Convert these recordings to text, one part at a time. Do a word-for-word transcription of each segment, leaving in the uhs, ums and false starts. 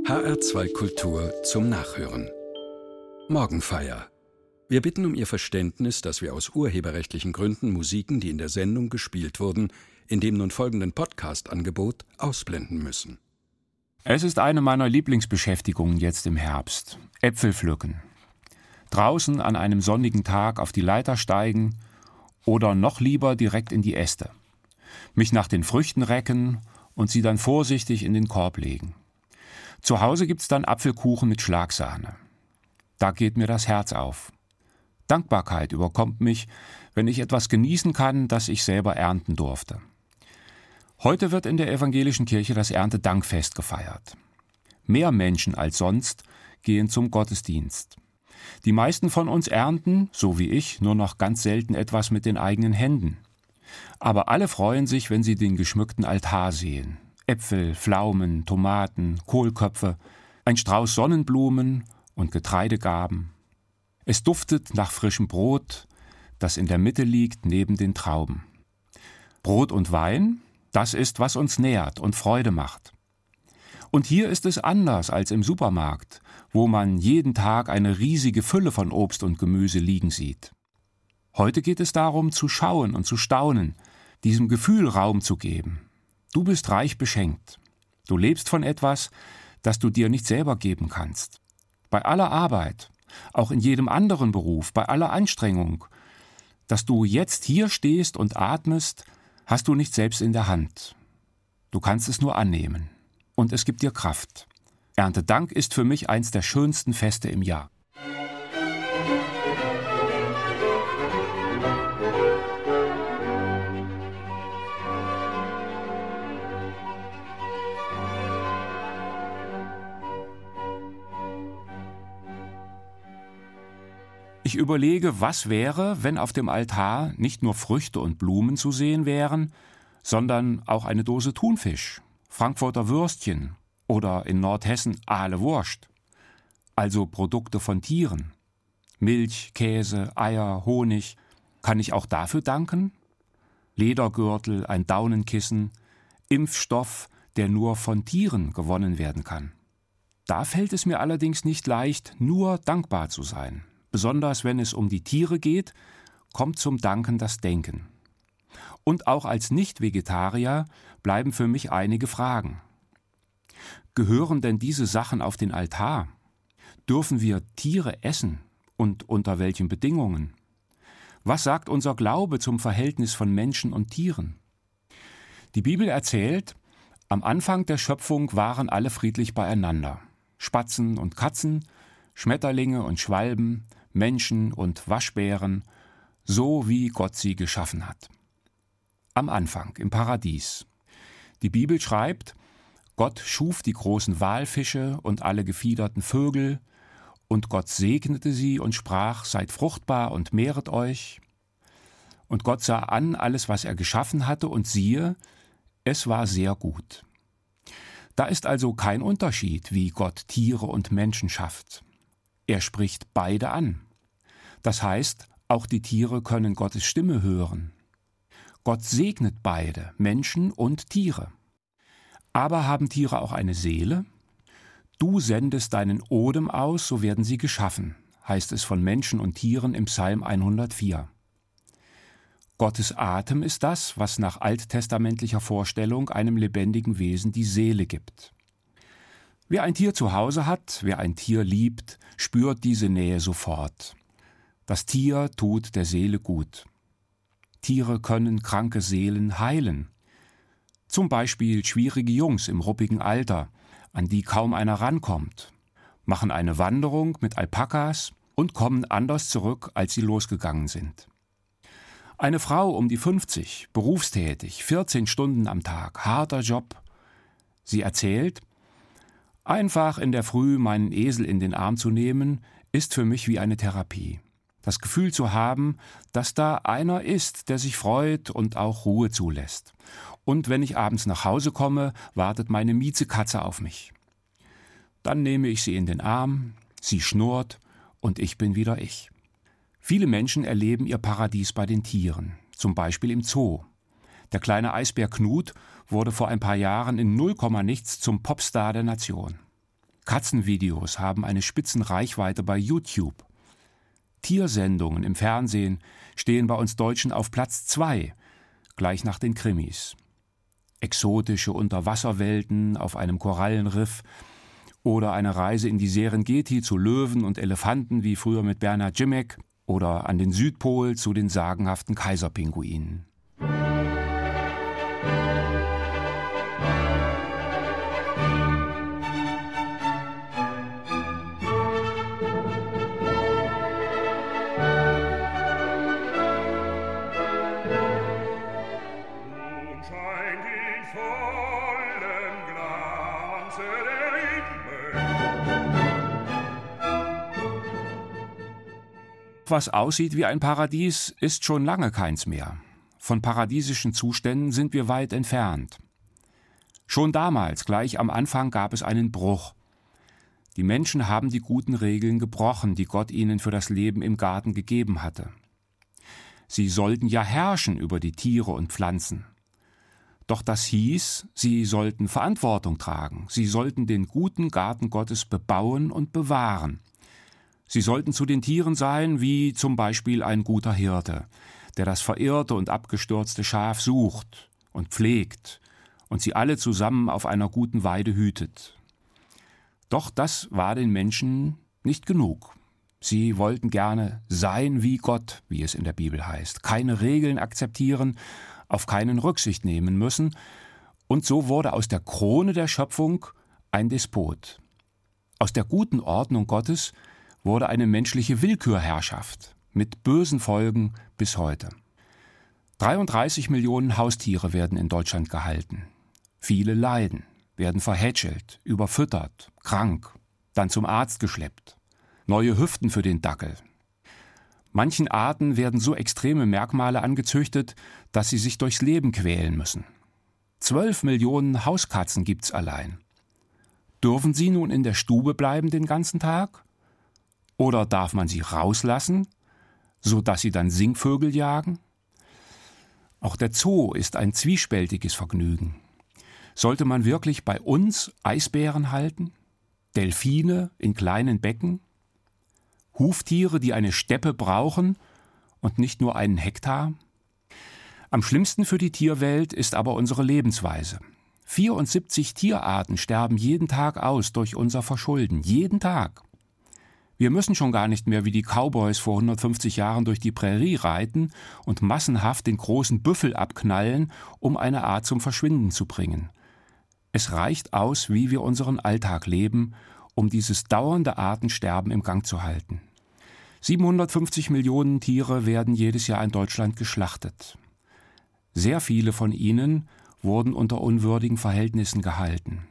H R zwei Kultur zum Nachhören. Morgenfeier. Wir bitten um Ihr Verständnis, dass wir aus urheberrechtlichen Gründen Musiken, die in der Sendung gespielt wurden, in dem nun folgenden Podcast-Angebot ausblenden müssen. Es ist eine meiner Lieblingsbeschäftigungen jetzt im Herbst. Äpfel pflücken. Draußen an einem sonnigen Tag auf die Leiter steigen oder noch lieber direkt in die Äste. Mich nach den Früchten recken und sie dann vorsichtig in den Korb legen. Zu Hause gibt's dann Apfelkuchen mit Schlagsahne. Da geht mir das Herz auf. Dankbarkeit überkommt mich, wenn ich etwas genießen kann, das ich selber ernten durfte. Heute wird in der evangelischen Kirche das Erntedankfest gefeiert. Mehr Menschen als sonst gehen zum Gottesdienst. Die meisten von uns ernten, so wie ich, nur noch ganz selten etwas mit den eigenen Händen. Aber alle freuen sich, wenn sie den geschmückten Altar sehen. Äpfel, Pflaumen, Tomaten, Kohlköpfe, ein Strauß Sonnenblumen und Getreidegaben. Es duftet nach frischem Brot, das in der Mitte liegt neben den Trauben. Brot und Wein, das ist, was uns nährt und Freude macht. Und hier ist es anders als im Supermarkt, wo man jeden Tag eine riesige Fülle von Obst und Gemüse liegen sieht. Heute geht es darum, zu schauen und zu staunen, diesem Gefühl Raum zu geben. Du bist reich beschenkt. Du lebst von etwas, das du dir nicht selber geben kannst. Bei aller Arbeit, auch in jedem anderen Beruf, bei aller Anstrengung, dass du jetzt hier stehst und atmest, hast du nicht selbst in der Hand. Du kannst es nur annehmen. Und es gibt dir Kraft. Erntedank ist für mich eins der schönsten Feste im Jahr. Ich überlege, was wäre, wenn auf dem Altar nicht nur Früchte und Blumen zu sehen wären, sondern auch eine Dose Thunfisch, Frankfurter Würstchen oder in Nordhessen Ahle Wurst, also Produkte von Tieren. Milch, Käse, Eier, Honig. Kann ich auch dafür danken? Ledergürtel, ein Daunenkissen, Impfstoff, der nur von Tieren gewonnen werden kann. Da fällt es mir allerdings nicht leicht, nur dankbar zu sein. Besonders wenn es um die Tiere geht, kommt zum Danken das Denken. Und auch als Nicht-Vegetarier bleiben für mich einige Fragen. Gehören denn diese Sachen auf den Altar? Dürfen wir Tiere essen? Und unter welchen Bedingungen? Was sagt unser Glaube zum Verhältnis von Menschen und Tieren? Die Bibel erzählt, am Anfang der Schöpfung waren alle friedlich beieinander. Spatzen und Katzen, Schmetterlinge und Schwalben, Menschen und Waschbären, so wie Gott sie geschaffen hat. Am Anfang, im Paradies. Die Bibel schreibt, Gott schuf die großen Walfische und alle gefiederten Vögel, und Gott segnete sie und sprach, seid fruchtbar und mehret euch. Und Gott sah an alles, was er geschaffen hatte, und siehe, es war sehr gut. Da ist also kein Unterschied, wie Gott Tiere und Menschen schafft. Er spricht beide an. Das heißt, auch die Tiere können Gottes Stimme hören. Gott segnet beide, Menschen und Tiere. Aber haben Tiere auch eine Seele? Du sendest deinen Odem aus, so werden sie geschaffen, heißt es von Menschen und Tieren im Psalm hundertvier. Gottes Atem ist das, was nach alttestamentlicher Vorstellung einem lebendigen Wesen die Seele gibt. Wer ein Tier zu Hause hat, wer ein Tier liebt, spürt diese Nähe sofort. Das Tier tut der Seele gut. Tiere können kranke Seelen heilen. Zum Beispiel schwierige Jungs im ruppigen Alter, an die kaum einer rankommt, machen eine Wanderung mit Alpakas und kommen anders zurück, als sie losgegangen sind. Eine Frau um die fünfzig, berufstätig, vierzehn Stunden am Tag, harter Job. Sie erzählt, einfach in der Früh meinen Esel in den Arm zu nehmen, ist für mich wie eine Therapie. Das Gefühl zu haben, dass da einer ist, der sich freut und auch Ruhe zulässt. Und wenn ich abends nach Hause komme, wartet meine Miezekatze auf mich. Dann nehme ich sie in den Arm, sie schnurrt und ich bin wieder ich. Viele Menschen erleben ihr Paradies bei den Tieren, zum Beispiel im Zoo. Der kleine Eisbär Knut wurde vor ein paar Jahren in null Komma nichts zum Popstar der Nation. Katzenvideos haben eine Spitzenreichweite bei YouTube. Tiersendungen im Fernsehen stehen bei uns Deutschen auf Platz zwei, gleich nach den Krimis. Exotische Unterwasserwelten auf einem Korallenriff oder eine Reise in die Serengeti zu Löwen und Elefanten wie früher mit Bernhard Jimmek oder an den Südpol zu den sagenhaften Kaiserpinguinen. Was aussieht wie ein Paradies, ist schon lange keins mehr. Von paradiesischen Zuständen sind wir weit entfernt. Schon damals, gleich am Anfang, gab es einen Bruch. Die Menschen haben die guten Regeln gebrochen, die Gott ihnen für das Leben im Garten gegeben hatte. Sie sollten ja herrschen über die Tiere und Pflanzen. Doch das hieß, sie sollten Verantwortung tragen. Sie sollten den guten Garten Gottes bebauen und bewahren. Sie sollten zu den Tieren sein, wie zum Beispiel ein guter Hirte, der das verirrte und abgestürzte Schaf sucht und pflegt und sie alle zusammen auf einer guten Weide hütet. Doch das war den Menschen nicht genug. Sie wollten gerne sein wie Gott, wie es in der Bibel heißt, keine Regeln akzeptieren, auf keinen Rücksicht nehmen müssen, und so wurde aus der Krone der Schöpfung ein Despot. Aus der guten Ordnung Gottes wurde eine menschliche Willkürherrschaft mit bösen Folgen bis heute. dreiunddreißig Millionen Haustiere werden in Deutschland gehalten. Viele leiden, werden verhätschelt, überfüttert, krank, dann zum Arzt geschleppt. Neue Hüften für den Dackel. Manchen Arten werden so extreme Merkmale angezüchtet, dass sie sich durchs Leben quälen müssen. Zwölf Millionen Hauskatzen gibt's allein. Dürfen sie nun in der Stube bleiben den ganzen Tag? Oder darf man sie rauslassen, so dass sie dann Singvögel jagen? Auch der Zoo ist ein zwiespältiges Vergnügen. Sollte man wirklich bei uns Eisbären halten? Delfine in kleinen Becken? Huftiere, die eine Steppe brauchen und nicht nur einen Hektar? Am schlimmsten für die Tierwelt ist aber unsere Lebensweise. vierundsiebzig Tierarten sterben jeden Tag aus durch unser Verschulden. Jeden Tag. Wir müssen schon gar nicht mehr wie die Cowboys vor hundertfünfzig Jahren durch die Prärie reiten und massenhaft den großen Büffel abknallen, um eine Art zum Verschwinden zu bringen. Es reicht aus, wie wir unseren Alltag leben, um dieses dauernde Artensterben im Gang zu halten. siebenhundertfünfzig Millionen Tiere werden jedes Jahr in Deutschland geschlachtet. Sehr viele von ihnen wurden unter unwürdigen Verhältnissen gehalten.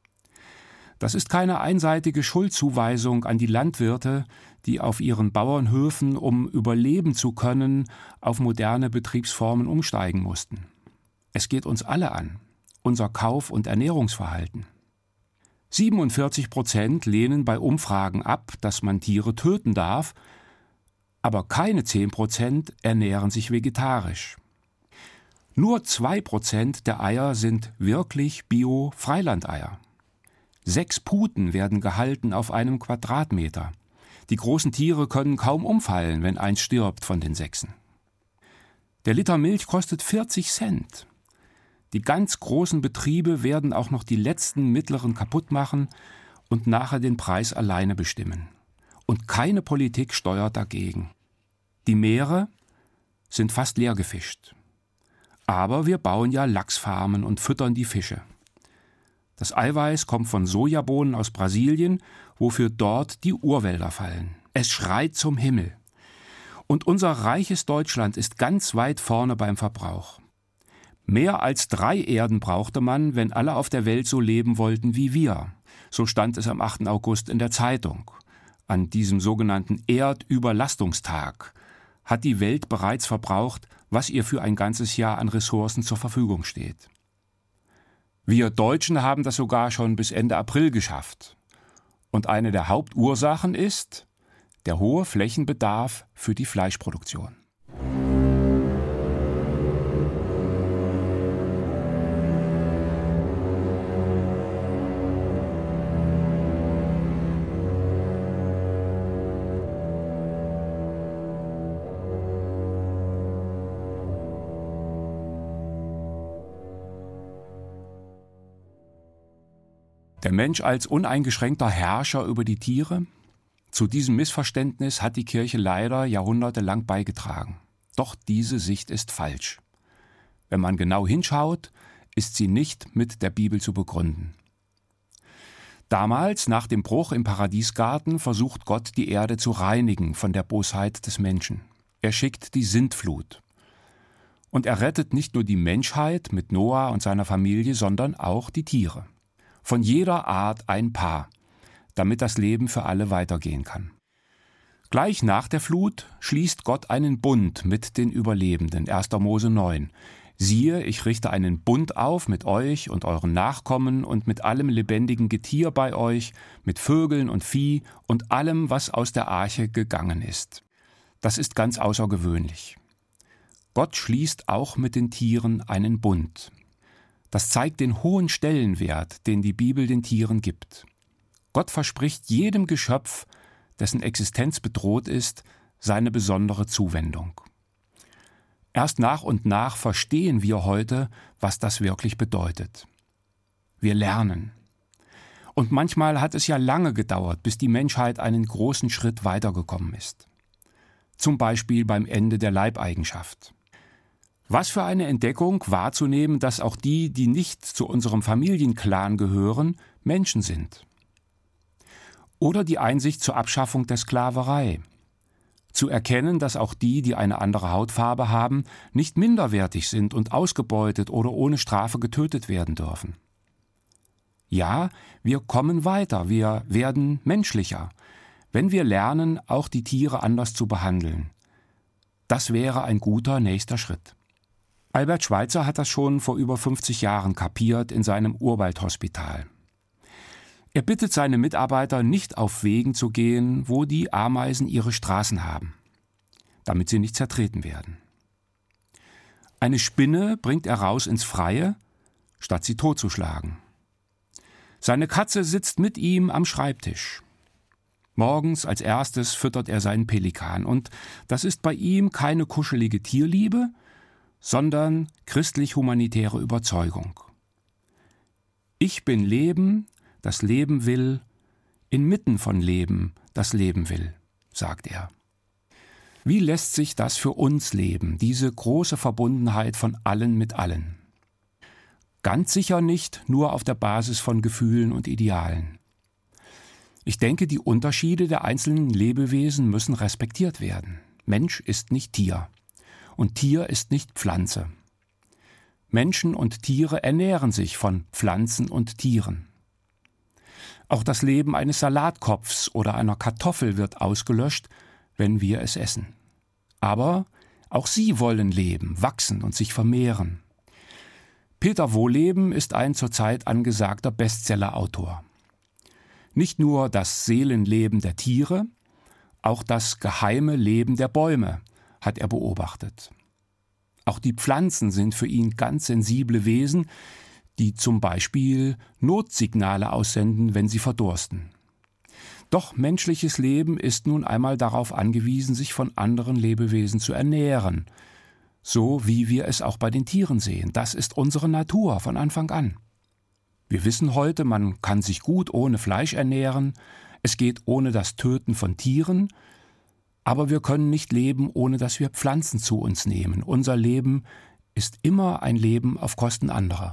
Das ist keine einseitige Schuldzuweisung an die Landwirte, die auf ihren Bauernhöfen, um überleben zu können, auf moderne Betriebsformen umsteigen mussten. Es geht uns alle an, unser Kauf- und Ernährungsverhalten. siebenundvierzig Prozent lehnen bei Umfragen ab, dass man Tiere töten darf, aber keine zehn Prozent ernähren sich vegetarisch. Nur zwei Prozent der Eier sind wirklich Bio-Freilandeier. Sechs Puten werden gehalten auf einem Quadratmeter. Die großen Tiere können kaum umfallen, wenn eins stirbt von den Sechsen. Der Liter Milch kostet vierzig Cent. Die ganz großen Betriebe werden auch noch die letzten mittleren kaputt machen und nachher den Preis alleine bestimmen. Und keine Politik steuert dagegen. Die Meere sind fast leer gefischt. Aber wir bauen ja Lachsfarmen und füttern die Fische. Das Eiweiß kommt von Sojabohnen aus Brasilien, wofür dort die Urwälder fallen. Es schreit zum Himmel. Und unser reiches Deutschland ist ganz weit vorne beim Verbrauch. Mehr als drei Erden brauchte man, wenn alle auf der Welt so leben wollten wie wir. So stand es am achten August in der Zeitung. An diesem sogenannten Erdüberlastungstag hat die Welt bereits verbraucht, was ihr für ein ganzes Jahr an Ressourcen zur Verfügung steht. Wir Deutschen haben das sogar schon bis Ende April geschafft. Und eine der Hauptursachen ist der hohe Flächenbedarf für die Fleischproduktion. Der Mensch als uneingeschränkter Herrscher über die Tiere? Zu diesem Missverständnis hat die Kirche leider jahrhundertelang beigetragen. Doch diese Sicht ist falsch. Wenn man genau hinschaut, ist sie nicht mit der Bibel zu begründen. Damals, nach dem Bruch im Paradiesgarten, versucht Gott, die Erde zu reinigen von der Bosheit des Menschen. Er schickt die Sintflut. Und er rettet nicht nur die Menschheit mit Noah und seiner Familie, sondern auch die Tiere. Von jeder Art ein Paar, damit das Leben für alle weitergehen kann. Gleich nach der Flut schließt Gott einen Bund mit den Überlebenden, erster Mose neun. Siehe, ich richte einen Bund auf mit euch und euren Nachkommen und mit allem lebendigen Getier bei euch, mit Vögeln und Vieh und allem, was aus der Arche gegangen ist. Das ist ganz außergewöhnlich. Gott schließt auch mit den Tieren einen Bund. Das zeigt den hohen Stellenwert, den die Bibel den Tieren gibt. Gott verspricht jedem Geschöpf, dessen Existenz bedroht ist, seine besondere Zuwendung. Erst nach und nach verstehen wir heute, was das wirklich bedeutet. Wir lernen. Und manchmal hat es ja lange gedauert, bis die Menschheit einen großen Schritt weitergekommen ist. Zum Beispiel beim Ende der Leibeigenschaft. Was für eine Entdeckung, wahrzunehmen, dass auch die, die nicht zu unserem Familienclan gehören, Menschen sind. Oder die Einsicht zur Abschaffung der Sklaverei. Zu erkennen, dass auch die, die eine andere Hautfarbe haben, nicht minderwertig sind und ausgebeutet oder ohne Strafe getötet werden dürfen. Ja, wir kommen weiter, wir werden menschlicher, wenn wir lernen, auch die Tiere anders zu behandeln. Das wäre ein guter nächster Schritt. Albert Schweitzer hat das schon vor über fünfzig Jahren kapiert in seinem Urwaldhospital. Er bittet seine Mitarbeiter, nicht auf Wegen zu gehen, wo die Ameisen ihre Straßen haben, damit sie nicht zertreten werden. Eine Spinne bringt er raus ins Freie, statt sie totzuschlagen. Seine Katze sitzt mit ihm am Schreibtisch. Morgens als erstes füttert er seinen Pelikan, und das ist bei ihm keine kuschelige Tierliebe, sondern christlich-humanitäre Überzeugung. Ich bin Leben, das Leben will, inmitten von Leben, das Leben will, sagt er. Wie lässt sich das für uns leben, diese große Verbundenheit von allen mit allen? Ganz sicher nicht nur auf der Basis von Gefühlen und Idealen. Ich denke, die Unterschiede der einzelnen Lebewesen müssen respektiert werden. Mensch ist nicht Tier. Und Tier ist nicht Pflanze. Menschen und Tiere ernähren sich von Pflanzen und Tieren. Auch das Leben eines Salatkopfs oder einer Kartoffel wird ausgelöscht, wenn wir es essen. Aber auch sie wollen leben, wachsen und sich vermehren. Peter Wohleben ist ein zurzeit angesagter Bestsellerautor. Nicht nur das Seelenleben der Tiere, auch das geheime Leben der Bäume hat er beobachtet. Auch die Pflanzen sind für ihn ganz sensible Wesen, die zum Beispiel Notsignale aussenden, wenn sie verdursten. Doch menschliches Leben ist nun einmal darauf angewiesen, sich von anderen Lebewesen zu ernähren, so wie wir es auch bei den Tieren sehen. Das ist unsere Natur von Anfang an. Wir wissen heute, man kann sich gut ohne Fleisch ernähren, es geht ohne das Töten von Tieren, aber wir können nicht leben, ohne dass wir Pflanzen zu uns nehmen. Unser Leben ist immer ein Leben auf Kosten anderer.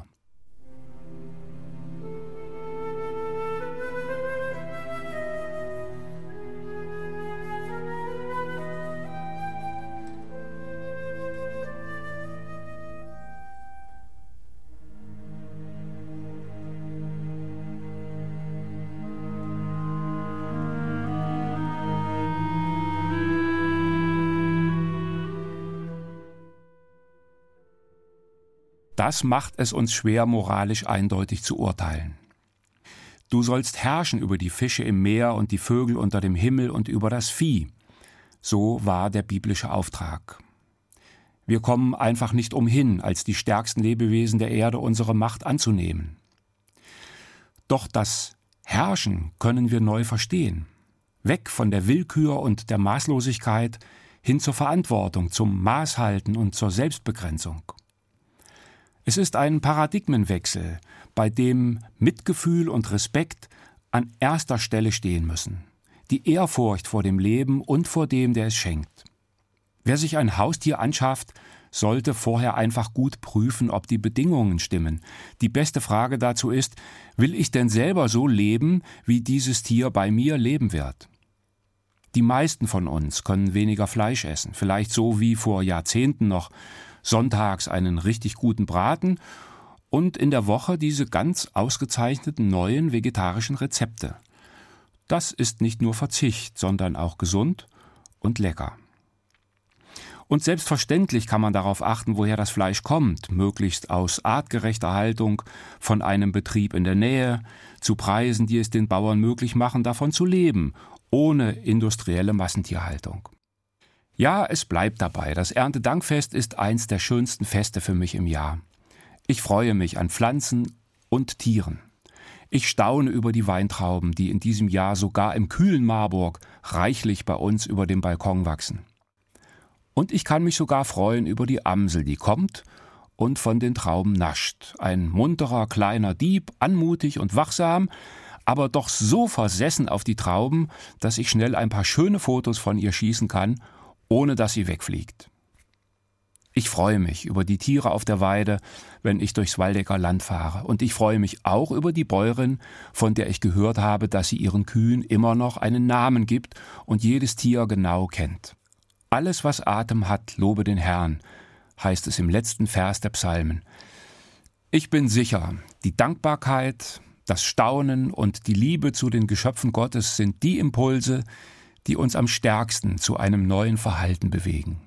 Das macht es uns schwer, moralisch eindeutig zu urteilen. Du sollst herrschen über die Fische im Meer und die Vögel unter dem Himmel und über das Vieh. So war der biblische Auftrag. Wir kommen einfach nicht umhin, als die stärksten Lebewesen der Erde unsere Macht anzunehmen. Doch das Herrschen können wir neu verstehen. Weg von der Willkür und der Maßlosigkeit hin zur Verantwortung, zum Maßhalten und zur Selbstbegrenzung. Es ist ein Paradigmenwechsel, bei dem Mitgefühl und Respekt an erster Stelle stehen müssen. Die Ehrfurcht vor dem Leben und vor dem, der es schenkt. Wer sich ein Haustier anschafft, sollte vorher einfach gut prüfen, ob die Bedingungen stimmen. Die beste Frage dazu ist, will ich denn selber so leben, wie dieses Tier bei mir leben wird? Die meisten von uns können weniger Fleisch essen, vielleicht so wie vor Jahrzehnten noch sonntags einen richtig guten Braten und in der Woche diese ganz ausgezeichneten neuen vegetarischen Rezepte. Das ist nicht nur Verzicht, sondern auch gesund und lecker. Und selbstverständlich kann man darauf achten, woher das Fleisch kommt, möglichst aus artgerechter Haltung, von einem Betrieb in der Nähe, zu Preisen, die es den Bauern möglich machen, davon zu leben, ohne industrielle Massentierhaltung. Ja, es bleibt dabei, das Erntedankfest ist eins der schönsten Feste für mich im Jahr. Ich freue mich an Pflanzen und Tieren. Ich staune über die Weintrauben, die in diesem Jahr sogar im kühlen Marburg reichlich bei uns über dem Balkon wachsen. Und ich kann mich sogar freuen über die Amsel, die kommt und von den Trauben nascht. Ein munterer kleiner Dieb, anmutig und wachsam, aber doch so versessen auf die Trauben, dass ich schnell ein paar schöne Fotos von ihr schießen kann, ohne dass sie wegfliegt. Ich freue mich über die Tiere auf der Weide, wenn ich durchs Waldecker Land fahre. Und ich freue mich auch über die Bäuerin, von der ich gehört habe, dass sie ihren Kühen immer noch einen Namen gibt und jedes Tier genau kennt. Alles, was Atem hat, lobe den Herrn, heißt es im letzten Vers der Psalmen. Ich bin sicher, die Dankbarkeit, das Staunen und die Liebe zu den Geschöpfen Gottes sind die Impulse, die uns am stärksten zu einem neuen Verhalten bewegen.